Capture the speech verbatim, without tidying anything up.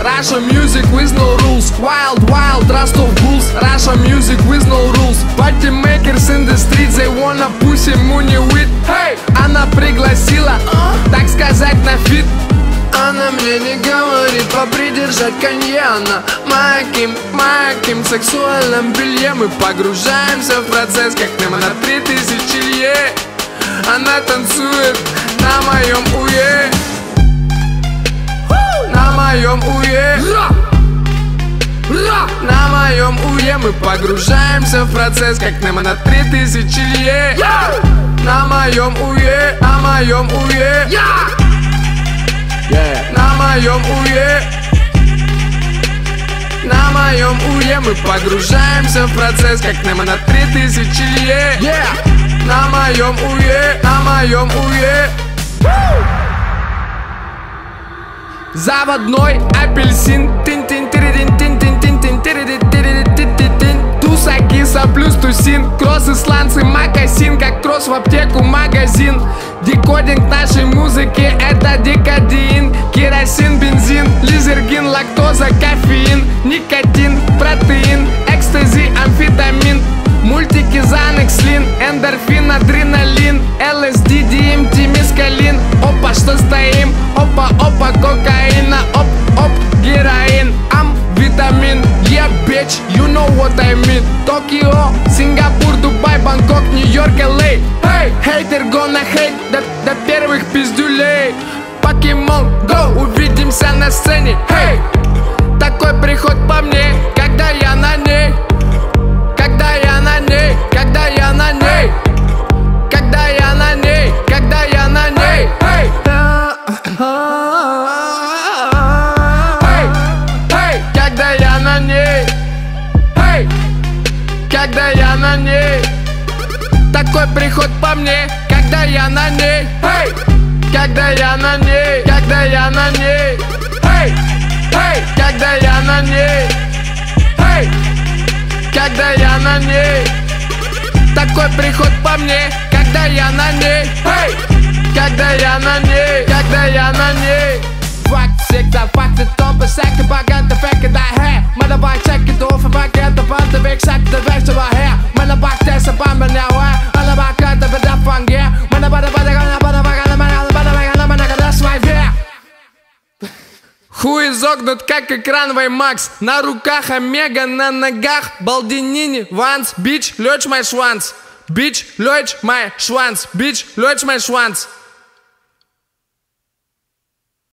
Russia music with no rules. Wild, wild, Rust of Bulls. Russia music with no rules. Party makers in the streets, they wanna pussy money with. Hey! Она пригласила, так сказать, на фит. Она мне не говорит попридержать кальяна. Маким, маким, в сексуальном белье мы погружаемся в процесс, как Немо на три тысячи лье. Она танцует на моем уе, на моем уе, на моем уе мы погружаемся в процесс, как Немо на три тысячи лье. На моем уе, на моем уе, на моем уе, на моем уе мы погружаемся в процесс, как Немо на три тысячи лье. На моем уе, на моем уе. Заводной апельсин. Туса, киса плюс тусин. Кросс, исландцы, макасин. Как кросс в аптеку, магазин. Декодинг нашей музыки — это декадеин. Керосин, бензин, лизергин, лактоза, кофеин, никотин, протеин, экстази, амфетамин, мультики, Занекс, Лин, эндорфин, адреналин, ЛСД, ДМТ, мескалин. Опа, что стоим? Опа, опа, кокаина. Оп, оп, героин, ам, витамин. Yeah, bitch, you know what I mean. Токио, Сингапур, Дубай, Бангкок, Нью-Йорк, Эл Эй. Hey, хейтер gonna hate до, до первых пиздюлей. Покемон, go, увидимся на сцене. Hey, такой приход по мне, когда я на ней. Когда я на ней, когда я на ней, когда я на ней, когда я на ней. Hey, hey, hey, когда я на ней. Hey, когда я на ней. Такой приход по мне, когда я на ней. Hey, когда я на ней, когда я на ней. Hey, hey, когда я на ней. Hey, когда я на ней. Такой приход по мне, когда я на ней. Hey, когда я на ней, когда я на ней. Факт всегда факты, топы, секты, богаты, феки, дай хэ. Men er bare tjekke du for paketter på det væk sagt det væk så var her. Men er bare det så bare men jeg er. Alle bare gør det, hvad der fungerer. Men er bare det, bare det, bare det, bare det, bare det, bare det, bare det, bare det, that's my fear. Хуй изогнут, как экран Ваймакс. На руках Омега, на ногах Балдинини, Ванс. Бич, лёч май шванс. Бич, лёч май шванс. Бич, лёч май шванс.